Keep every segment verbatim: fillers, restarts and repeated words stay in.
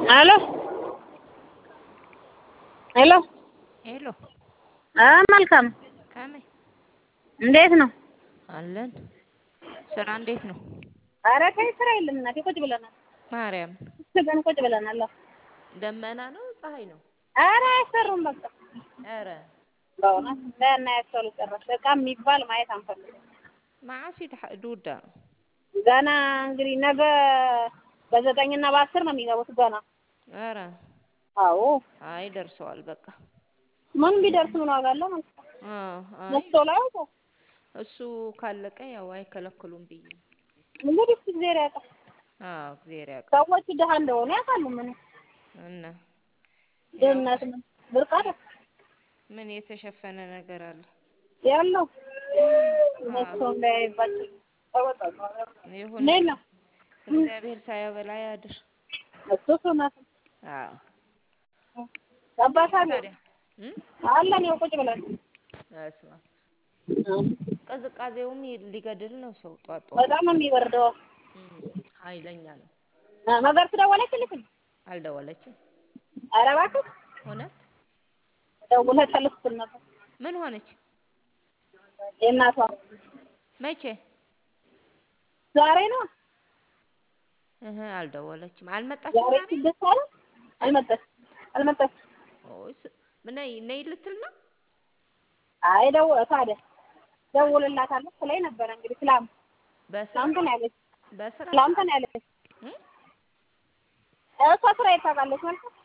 አሎ ሄሎ ሄሎ አ መልካም ካሜ እንዴት ነው? አለን። ስራ እንዴት ነው? ኧረ ተይ ስራ የለም እናቴ ቁጭ ብለናል። ማርያም ስገን ቁጭ ብለናል። ደመና ነው ፀሐይ ነው? ኧረ አይሰሩም በቃ። ኧረ በእውነት እንዳናያቸው ጨረስ በቃ የሚባል ማየት አንፈልግም። መዓስ ይድውዳ ገና እንግዲህ ነገ በዘጠኝና በአስር ነው የሚገቡት ገና። ኧረ አዎ አይ ደርሰዋል በቃ። ምን ቢደርስ ምን ዋጋ አለው? አዎ አይ መስቶ ላይ እኮ እሱ ካለቀ ያው አይከለክሉም ብዬ ነው። እንግዲህ እግዚአብሔር ያውቃል። አዎ እግዚአብሔር ያውቃል። ሰዎች ደሃ እንደሆነ ያውቃሉ። ምን እና ያው ድህነት ምን ብርቅ አይደል? ምን የተሸፈነ ነገር አለ? ያለው አዎ መስቶ እንዳይባቸው ይሁን ሌላ እግዚአብሔር ሳያበላ ያድር። እሱ እውነት ነው። አዎ አባታለሁ ታዲያ አለን ያው ቁጭ ብለን በስመ አብ ቅዝቃዜውም ሊገድል ነው ሰው ጧት ጧት በጣም ነው የሚበርደው። ኃይለኛ ነው። መገርት ደወለችልሽ? አልደወለችም። ኧረ እባክህ እውነት ደውለሽልሽ ነበር? ምን ሆነች? የእናቷ መቼ? ዛሬ ነው። እህ አልደወለችም። አልመጣችም ዛሬ? ስድስት አለ አልመጣችም አልመጣችም። ኦይስ ምን ነይ ልትል ነው? አይ ደው ታዲያ ደውልላታለሁ ስለኝ ነበር እንግዲህ ስላም በስራ እንትን ያለች በስራ ስላም እንትን ያለች እሷ ስራ ይታወቃለች ማለት ነው።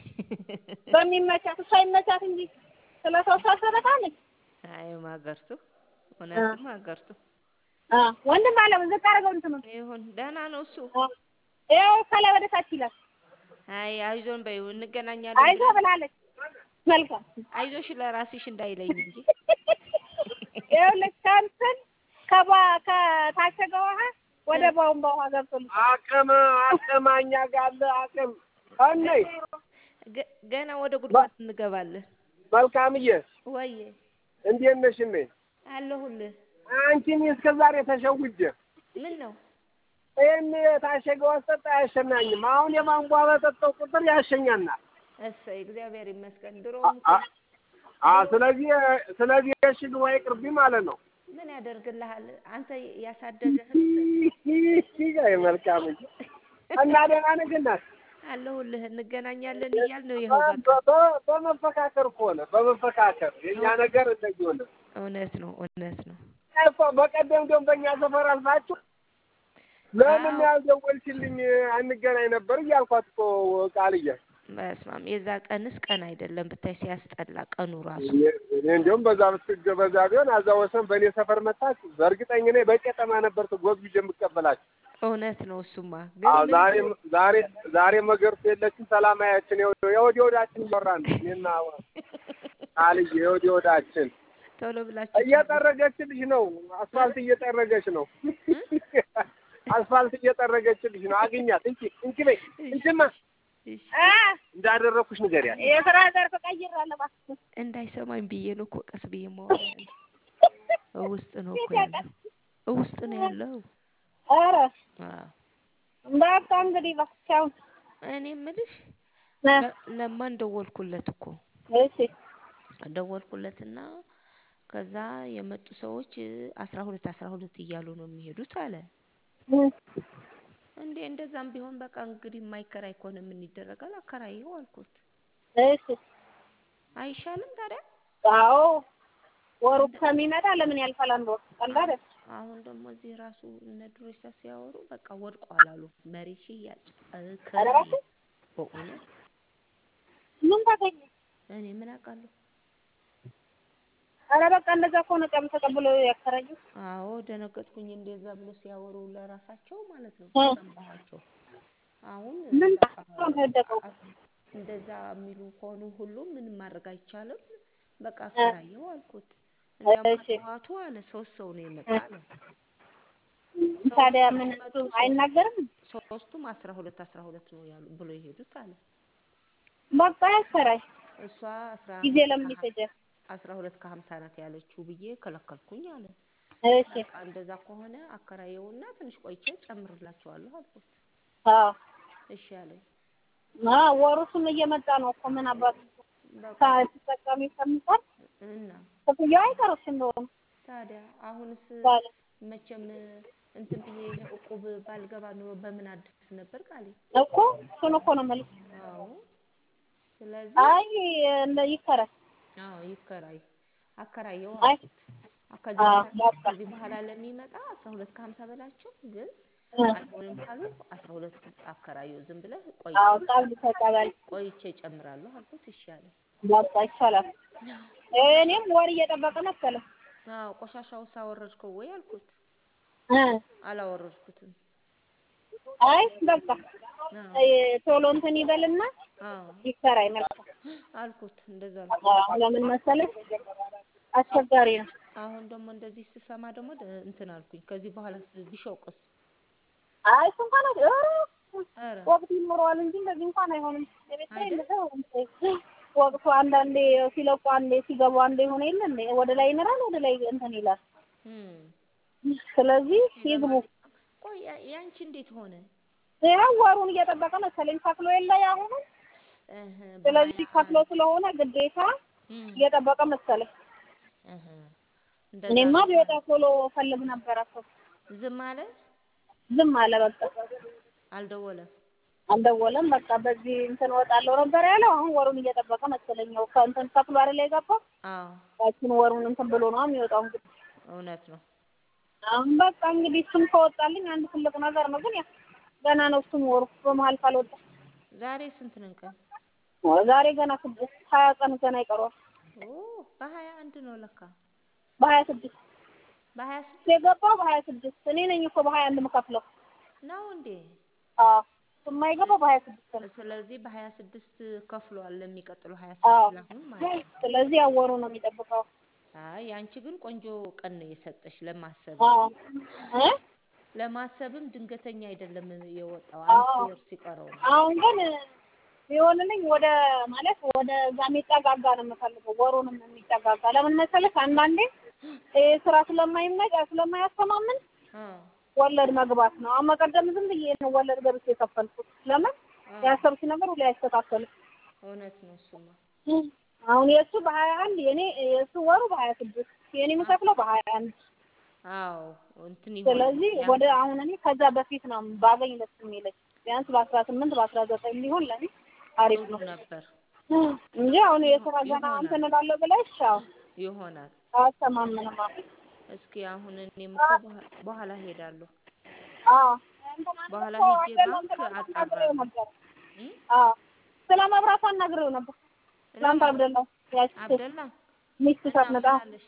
በሚመቻት እሷ ይመቻት እንጂ ስለ ሰው ታሰበታለች። አይ ማገርቱ እውነትም ማገርቱ አ ወንድም ባለ ዝቅ አድርገው እንትን ይሁን ደህና ነው እሱ። ይኸው ከላይ ወደ ታች ይላል። አይ አይዞን በይው እንገናኛለን። አይዞህ ብላለች። መልካም አይዞሽ ለራስሽ እንዳይለኝ እንጂ ይኸውልሽ ከእንትን ከባ ከታሸገ ውሃ ወደ ቧንቧ ውሃ ገብቶልኝ አቅም አቅማኛ ጋር አቅም አንይ ገና ወደ ጉድጓድ እንገባለን። መልካምዬ ወይዬ እንዴት ነሽ? እኔ አለሁልህ። አንቺን እስከዛሬ ተሸውጄ ምን ነው ይሄን ታሸገው አስጠጣ አያሸናኝም። አሁን የቧንቧ በጠጣው ቁጥር ያሸኛናል። እሰይ እግዚአብሔር ይመስገን። ድሮም አ ስለዚህ ስለዚህ እሺ ነው አይቅርቢ ማለት ነው። ምን ያደርግልሃል አንተ ያሳደገህን ይሄ መልካም እና ደህና ነህ እናት? አለሁልህ እንገናኛለን እያልን ነው። ይኸው በቃ በመፈካከር እኮ ነው በመፈካከር የኛ ነገር እንደዚህ ሆነ። እውነት ነው እውነት ነው። እኮ በቀደም ደግሞ በእኛ ሰፈር አልፋችሁ ለምን ያልደወልሽልኝ አንገናኝ ነበር እያልኳት እኮ ቃልዬ። በስመ አብ የዛ ቀንስ ቀን አይደለም ብታይ ሲያስጠላ ቀኑ ራሱ። እንደውም በዛ በዛ ቢሆን አዛ ወሰን በእኔ ሰፈር መጣች በእርግጠኛ ነኝ በቄጠማ ነበር ተጎዝጉዤ የምቀበላችሁ። እውነት ነው እሱማ። ዛሬ ዛሬ ዛሬ መገርቱ የለችም። ሰላማያችን የወዲ ወዳችን እያወራን እኔና ቃልዬ የወዲ ወዳችን ቶሎ ብላችሁ እየጠረገችልሽ ነው። አስፋልት እየጠረገች ነው። አስፋልት እየጠረገችልሽ ነው። አግኛት እንጂ እንጂ በይ እንጂማ እሺ እንዳደረኩሽ ንገሪያት። የስራ ዘርፍ ቀይራለሁ እባክህ እንዳይሰማኝ ብዬ ነው እኮ ቀስ ብዬ ማወራው። ውስጥ ነው እኮ ያለው ውስጥ ነው ያለው። ኧረ አዎ በቃ እንግዲህ ባክቻው እኔ የምልሽ ለማን ደወልኩለት እኮ። እሺ ደወልኩለትና ከዛ የመጡ ሰዎች አስራ ሁለት አስራ ሁለት እያሉ ነው የሚሄዱት አለ። እንዴ እንደዛም ቢሆን በቃ እንግዲህ የማይከራይ ከሆነ ምን ይደረጋል? አከራየው አልኩት። እሺ አይሻልም ታዲያ? አዎ ወሩ ከሚመጣ ለምን ያልፋል? አንድ ወር ቀላል። አሁን ደግሞ እዚህ ራሱ እነ ድሮይሳ ሲያወሩ በቃ ወድቋል አሉ። መሪ ሽያጭ ከራይ በእውነት ምን ታገኝ? እኔ ምን አውቃለሁ? ኧረ በቃ እንደዛ ከሆነ ቀም ተቀብሎ ያከራዩ። አዎ ደነገጥኩኝ። እንደዛ ብሎ ሲያወሩ ለራሳቸው ማለት ነው ሰማኋቸው። አሁን በቃ እንደዛ የሚሉ ከሆኑ ሁሉ ምንም ማድረግ አይቻልም። በቃ አከራየው አልኩት። እንዲያውም ከጠዋቱ አለ ሶስት ሰው ነው የመጣ አለ። ታዲያ ምን አይናገርም? ሶስቱም አስራ ሁለት አስራ ሁለት ነው ያሉ ብሎ ይሄዱት አለ። በቃ ያከራይ እሷ አስራ ጊዜ ለምን ይፈጃል? አስራ ሁለት ከሀምሳ ናት ያለችው ብዬ ከለከልኩኝ አለ። እሺ በቃ እንደዛ ከሆነ አከራየውና ትንሽ ቆይቼ ጨምርላችኋለሁ አልኩት። አዎ እሺ አለኝ። ማ ወሩስም እየመጣ ነው እኮ ምን አባቱ በቃ ሳይጠቀሚ ከምጣት እና ከፍያው አይቀርሽም ነው ታዲያ አሁንስ ባለ መቼም እንትን ብዬ እቁብ ባልገባ ኑሮ በምን አድስ ነበር ቃሌ እኮ እሱን እኮ ነው የምልሽ። አዎ ስለዚህ አይ እንደ ይከራይ አዎ ይከራይ አከራየው አይ አልኩት ከዚህ አዎ በኋላ በቃ ከዚህ በኋላ ለሚመጣ አስራ ሁለት ከሀምሳ በላቸው ግን አይሆንም ካሉ አስራ ሁለት አከራየው ዝም ብለህ ቆይ አዎ ቃል ተቀበል ቆይቼ እጨምራለሁ አልኩት እሺ አለ። በቃ ይቻላል። እኔም ወር እየጠበቀ መሰለኝ። አዎ ቆሻሻው ሳወረድከው ወይ አልኩት እ አላወረድኩትም። አይ በቃ ቶሎ እንትን ይበልና አዎ ይከራይ መልካም አልኩት እንደዛ አልኩት። አዎ ለምን መሰለሽ አስቸጋሪ ነው። አሁን ደግሞ እንደዚህ ስሰማ ደግሞ እንትን አልኩኝ ከዚህ በኋላስ ቢሾቅስ አይ እሱ እንኳን ኧረ ወቅት ይኖረዋል እንጂ እንደዚህ እንኳን አይሆንም። የቤት ላይ አይደል እንደው ወቅቱ አንዳንዴ ሲለቁ አንዴ ሲገቡ አንዴ ሆነ የለ እንዴ ወደ ላይ ይነራል ወደ ላይ እንትን ይላል። ስለዚህ ይግቡ። ቆይ ያንቺ እንዴት ሆነ? ያው ወሩን እየጠበቀ መሰለኝ ከፍሎ የለ ያሁኑ እህ ስለዚህ ከፍሎ ስለሆነ ግዴታ እየጠበቀ መሰለኝ። እህ እኔማ ቢወጣ ቶሎ ፈልግ ነበር እኮ ዝም አለ ዝም አለ በቃ አልደወለም አልደወለም በቃ በዚህ እንትን እወጣለሁ ነበር ያለው። አሁን ወሩን እየጠበቀ መሰለኝ ነው ከእንትን ከፍሎ አይደል የገባው? አዎ ያቺን ወሩን እንትን ብሎ ነው የሚወጣው እንግዲህ እውነት ነው። አሁን በቃ እንግዲህ እሱም ከወጣልኝ አንድ ትልቅ ነገር ነው። ግን ያ ገና ነው እሱም ወሩ በመሀል ካልወጣ ዛሬ ስንት ነን ቀን? ዛሬ ገና ስድስት ሀያ ቀን ገና ይቀረዋል። ኦ በሀያ አንድ ነው ለካ በሀያ ስድስት በሀያ ስድስት የገባው በሀያ ስድስት እኔ ነኝ እኮ በሀያ አንድ የምከፍለው ነው እንዴ? አዎ የማይገባው በሀያ ስድስት ነው። ስለዚህ በሀያ ስድስት ከፍሏል ለሚቀጥለው ሀያ ስድስት ለአሁን ማለት ነው። ስለዚህ ያው ወሩ ነው የሚጠብቀው። አይ ያንቺ ግን ቆንጆ ቀን ነው የሰጠሽ ለማሰብ አዎ እ ለማሰብም ድንገተኛ አይደለም የወጣው አንድ ወር ሲቀረው ነው። አሁን ግን ቢሆንልኝ ወደ ማለት ወደ እዛ የሚጠጋጋ ነው የምፈልገው ወሩንም የሚጠጋጋ ለምን መሰለሽ አንዳንዴ ስራ ስለማይመጣ ስለማያስተማምን ወለድ መግባት ነው። አሁን መቀደም ዝም ብዬ ነው ወለድ ገብቼ የከፈልኩት ለምን ያሰብኩት ነገር ሁሉ አይስተካከልም። እውነት ነው እሱማ አሁን የእሱ በሀያ አንድ የኔ የእሱ ወሩ በሀያ ስድስት የኔ የምከፍለው በሀያ አንድ አዎ እንትን ይሆናል። ስለዚህ ወደ አሁን እኔ ከዛ በፊት ነው ባገኝ ደስ የሚለኝ ቢያንስ በአስራ ስምንት በአስራ ዘጠኝ ቢሆን ለኔ አሪፍ ነው ነበር እንጂ አሁን የስራ ገና እንትን እላለሁ ብለሽ አዎ ይሆናል አያስተማምንም። እስኪ አሁን እኔም እኮ በኋላ ሄዳለሁ። አዎ በኋላ ሄጄ ባንክ አጣራለሁ። አዎ ስለ መብራት አናግሬው ነበር። ትናንት አብደላ ያቺ አብደላ ሚስት ሳትመጣ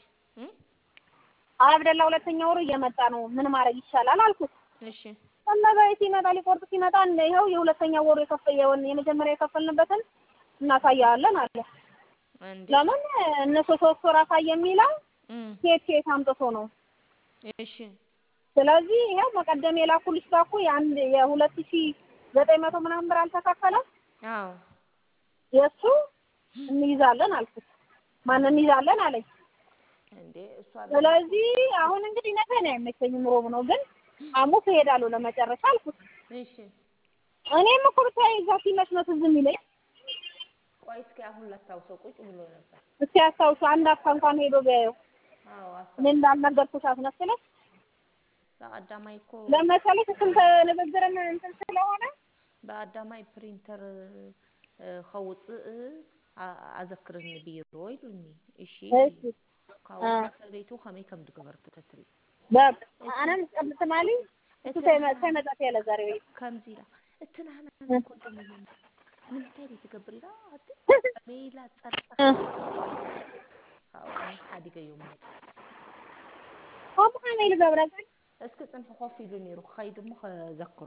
አብደላ ሁለተኛ ወሩ እየመጣ ነው ምን ማድረግ ይቻላል አልኩት። እሺ እነዚህ ሲመጣ ሊቆርጥ ሲመጣ ይኸው የሁለተኛ ወሩ የከፈየውን የመጀመሪያ የከፈልንበትን እናሳያለን አለ። ለምን እነሱ ሶስት ወር አሳየ የሚለው ኬት ኬት አምጥቶ ነው? እሺ ስለዚህ ይሄው መቀደም የላኩልሽ ጋር እኮ የአንድ የሁለት ሺህ ዘጠኝ መቶ ምናምን ብር አልተከፈለም። አዎ የእሱ እንይዛለን አልኩት። ማን እንይዛለን አለኝ እንዴ እሷ ስለዚህ አሁን እንግዲህ ነገ ነው አይመቸኝም ሮብ ነው ግን ሐሙስ እሄዳለሁ ለመጨረሻ አልኩት። እሺ እኔም እኮ ብታይ እዛ ሲመሽ ነው ትዝ የሚለኝ። ቆይ እስኪ አሁን ላስታውሰው ቁጭ ብሎ ነበር። እስኪ አስታውሱ አንድ አፍታ እንኳን ሄዶ ቢያየው። አዎ አስታውሰው ምን እንዳልነገርኩሽ አስመስለሽ በአዳማይ እኮ ለመሰለሽ ስንት ንግግርም እንትን ስለሆነ በአዳማይ ፕሪንተር ኸውፅእ አዘክርኒ ቢሮ ይሉኒ እሺ ካው ሰበይቱ ከመይ ከም ድገበር ከተትሪ በቃ አናም ቀብት ማሊ እሱ ተመጣጣ ያለ ዛሬ ወይ ከምዚላ እትናና ኮንደም ምን ታይ ትገብሪላ አት ሜላ ጸርጻ አው አነ ሓዲገ ዮም አቡ ከመይ ልገብረክ እስኪ ጽንፍ ኾፍ ኢሉ ነይሩ ኸይድ ሞ ከዘክሮ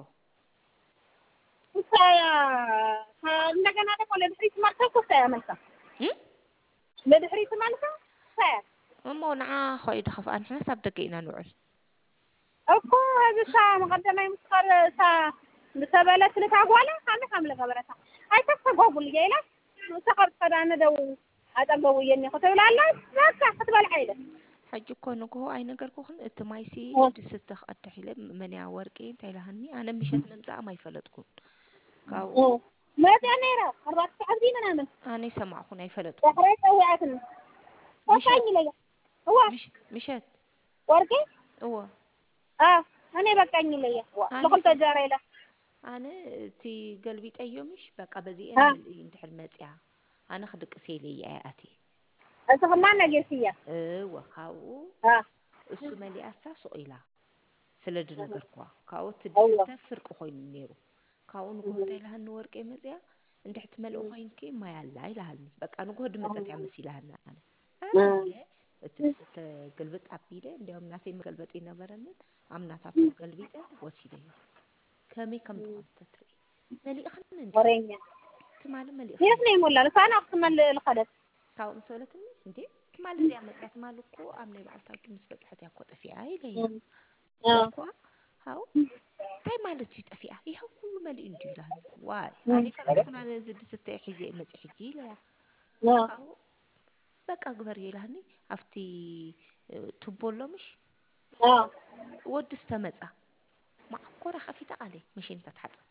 ሳያ እንደገና ደግሞ ለድሕሪት ማርተኩ ሳያ መልካ ለድሕሪት ማልካ ሳያ እሞ ንዓ ኸይድ ኸፍ አንሕና ሳብ ደገ ኢና ንውዕል እኮ ህዝሳ መቀደማይ ምስካር ሳ بسبالة لتعوالة خامة خاملة خبرتها هاي تفقوا اللي جايلة سقط قدانة دو أتقوي يني خطر لا لا لا تحت بالحيلة حج كون كهو أي نجار كهن التمايسي دستخ التحيلة من يعوركين تيلهني أنا مشيت من زعما يفلتكون كاو ما تعنيرا أربعة ساعات دينا نعمل أنا سمعكم أي فلتكم دحريت سويعتنا مشت وكاني ليا هو مش مشت ورقي هو اه أنا بكاني ليا أنا لقلت سم جاري له أنا تي قلبي أيومش بقى بزين ها ملئ انتحر ماتيا أنا خدك سيلي يا أتي أنت معنا جنسية أه وكاو ها السومالي أتا سئلة سلد نجركوا كاو الله تدسته فرق خوين النيرو كاو نقول تيلها النورك إيه مزيا انت احتمال خوين كي ما يلا يلهني بقى أنا قهد مزات عم سيلهنا أنا أنا تدسته قلبت عبيدة اليوم ناتي مقلبتي نبرنن عم ناتاتو قلبيته وسيلة كمي كم تكون تتري ملي أخنا ندي ورينيا تمال ملي أخنا يسني ولا لسانا أقسم الخدس كاو مسولتني ندي تمال زي عم تيات مالكو أمني بعلتاكي مسبت حتى أكو تفيا هاي ليا اه أكو هاو تاي مالتي تفيا هي كل ملي ندي لهن واي أنا كان كنا نزد ستة حجي مزي حجي ليا اه كاو بقى أكبر يلهني أفتي تبولو مش اه ود استمزع مع كورة خفيفة عليه مش انت تحطت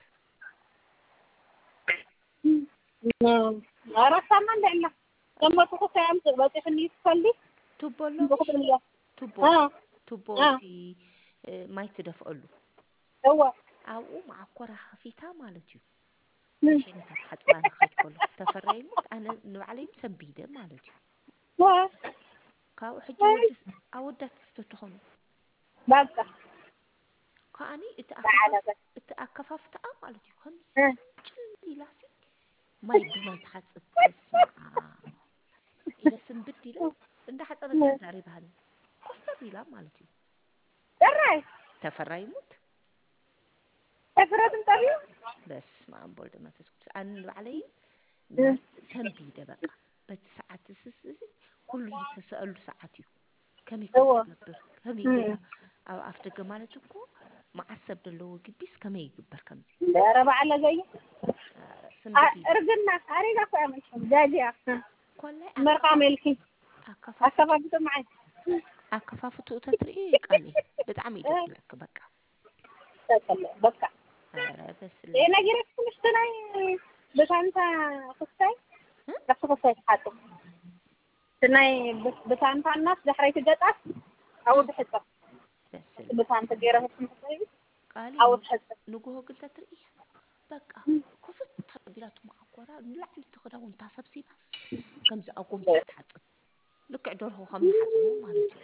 عرفت من لنا لما تخص عم تبغى تخلي تصلي تبولو بخط مش الله تبو اه تبو اه تي ما يتدفقلو هو أو مع كورة خفيفة مالتيو مش انت تحطبانا خيط كله تفريمت أنا نوعلي مسبيدة مالتيو هو كاو حجي ودس أودت ستتخونو بقى كأني تعالى اتأكفف بس اتأكففت أه مالتيو كم اه سجلي لاسي ما يبما تحصب بسمع إلى سنبدي له عند حتى بتيا زاري بهن كستر لا مالتيو جراي تفريمت تفرد انتبه بس ما أقول ما تسكت أنا علي ما سنبيده بقى بتساعات سسسي كل اللي تسأله ساعتيو كم يكون هو تقبر كم يجيلا أو أفتق مالتكو مع السبب اللي هو جبيس كم يجبر كم زي لا ربع على زي آه سنبدي ارجلنا اريد اكو اعمل داجي كل مرقى أكفاف ملكي أكفافتو اكفافته معي أكفافتو تتري قالي بتعمي دقلك بقى بقى آه بس ايه لا نجرك مش تناي بس انت خصاي بس خصاي حاطه تناي بس بس انت الناس دحريت جطا او تحطه بس بس لا انت غيره خصاي او قالي تحطه نجوه قلت تري بقى كفت تبيلاتو مع كورا نلعب تخدا وانت سبسي بس كم زي أقوم تحت حاطب لك عدول هو خم حاطبه مالتي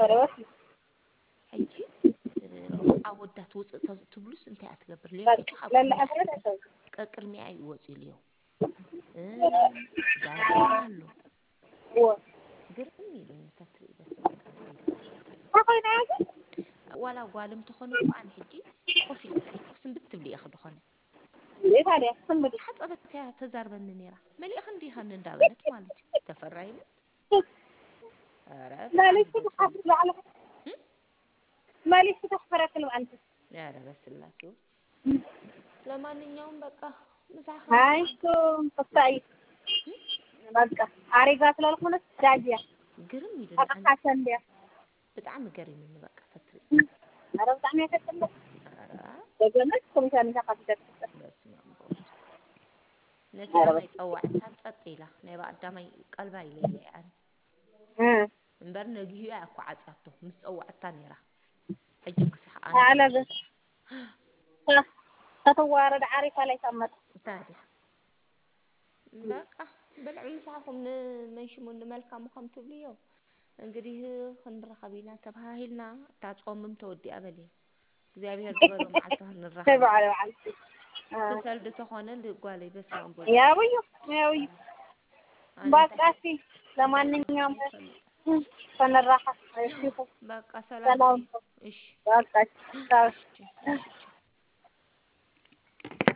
حجي عودات وص تبلس انت أتقبر ليه حجي لا حقرمي لا حي ابدا كقرمي أي وصي اليوم إيه داجينا له هو قرمي له تتري بس ما قال إله تاي اخوي ناجي ولا قالم تخنكو عن حجي كوفي لكو سنبت بلي أخذ خنه ليه هذا سمدي حتى بتيا تزاربني نيرة ملي أخندي هن دابنت مالتي تفرعين راه ما ليش بتعمل دس فيلم تحفظ على ما ليش تخبرك لو انت يا راه بس اللاسيو ለማንኛውም በቃ ምሳኸን هاي كم قصاي بقى አሪጋት ላልሆነ ዳጂያ ግርም ይልና አቃካሰን ዲያ በጣም ገሪም ነው በቃ ተትሪ ኧረ በጣም ያከተለ ኧረ ደገመት ኮሚሽን ተካፍተት በስመ አብ ወልድ ነቲያ ናይ ፀዋዕታን ጸጥ ኢላ ናይ ባዕዳማይ ቀልባ ኢለየ ያን እምበር ነጊሁ ያኳ ዓጽያቶ ምስ ፀዋዕታ ነይራ ሕጂ ክሳሕ ኣነ على بس ተተዋረድ ዓሪፋ ላይ ተመጥ ታዲያ በቃ በልዑ ምሳኹም ንመንሽሙ ንመልካሙ ከም ትብልዮ እንግዲህ ክንረኸቢና ተባሂልና ታጾምም ተወዲኣ በልየ እግዚአብሔር ዝበሎ መዓልቲ ክንረኸብ ተባለ ዓልቲ ትሰልድ ተኾነ ልጓለይ በስመ አብ ወልድ ያውዩ ያውዩ በቃሲ ለማንኛውም ከነራחה እሺ በቃ ሰላም እሺ በቃ